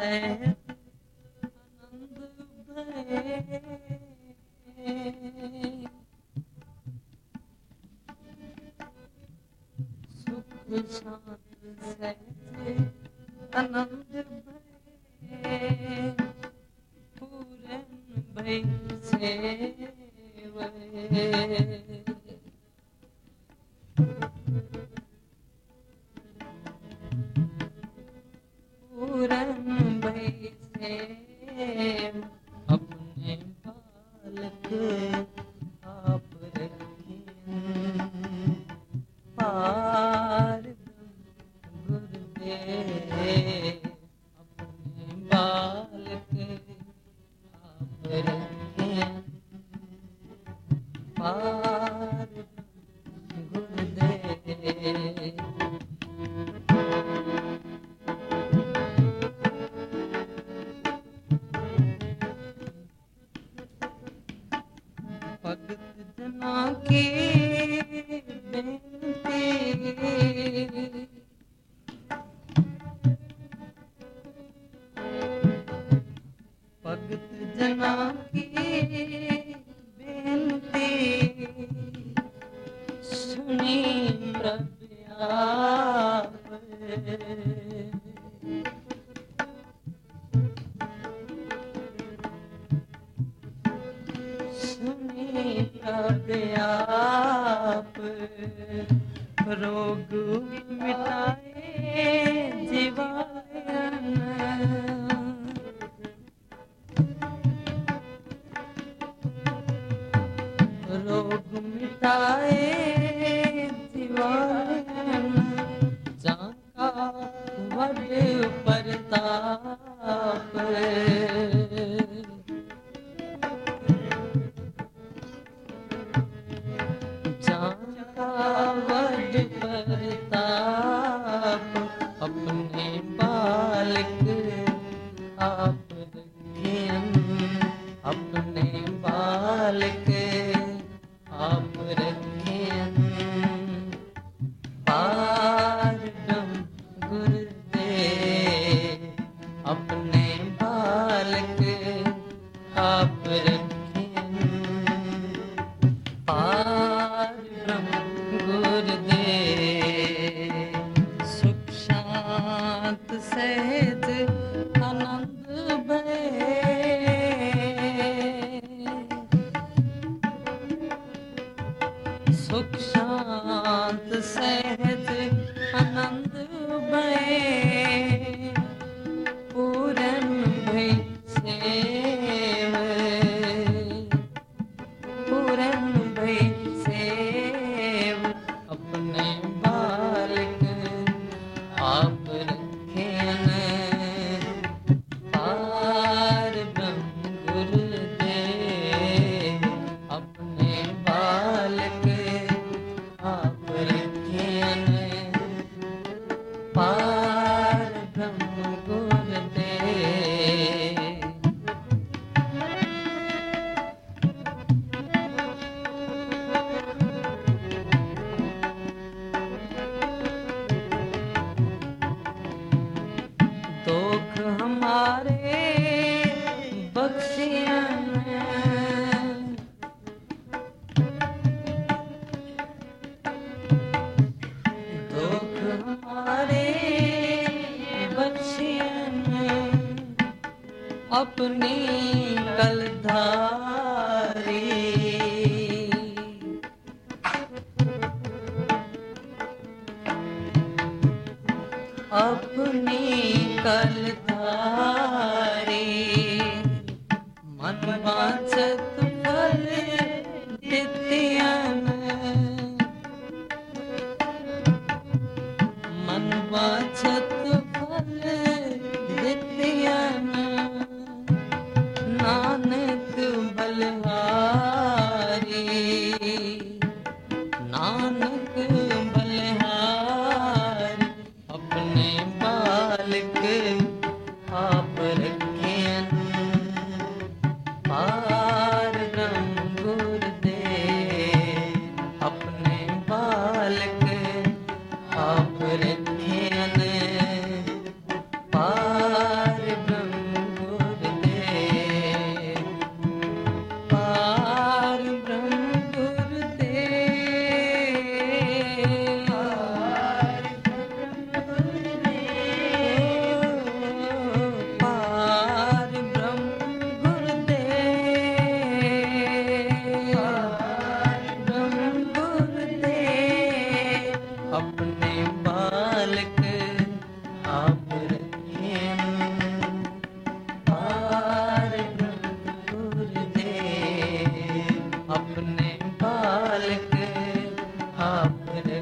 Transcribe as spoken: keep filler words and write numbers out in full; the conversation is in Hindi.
सहित आनंद भये। सुख शांत सहित आनंद भये। पूरन भई सेवै। पूरन भई सेव। अपने बालक आप रखियन। पार गुरुदेव अपने बालक आप रखियन। पार गुरुदेव। भगत जना की बेनती। भगत जना की बेनती। सुनी प्रभु आप। सुनी प्रभु आप। रोग मिटाए जीवायन। रोग मिटाए जीवायन। जाका वड प्रताप। जाका वड प्रताप। अपने बालक आप रखियन। अपने बालक आप रखियन। पार गुरुदेव अपने बालक आप रखियन। पार गुरुदेव। सुख शांत सहित आनंद भये। सुख शांत सहित आनंद भये। पूरन भई सेव। पूरन भई सेव। अपने बालक आप रखियन। पार ब्रह्म गुरुदेव अपने बालक आप रखियन। पार ब्रह्म गुरुदेव। दुख हमारे बख्शियन। दुख हमारे बख्शियन। अपनी कलधारी। अपनी कलधारी। मन वांछत फल दितियन। मन वांछत फल दितियन। नानक बलिहारी। नानक बलिहारी। अपने बालक आप रखियन। पार ब्रह्म गुरुदेव अपने बालक आप रखियन। आप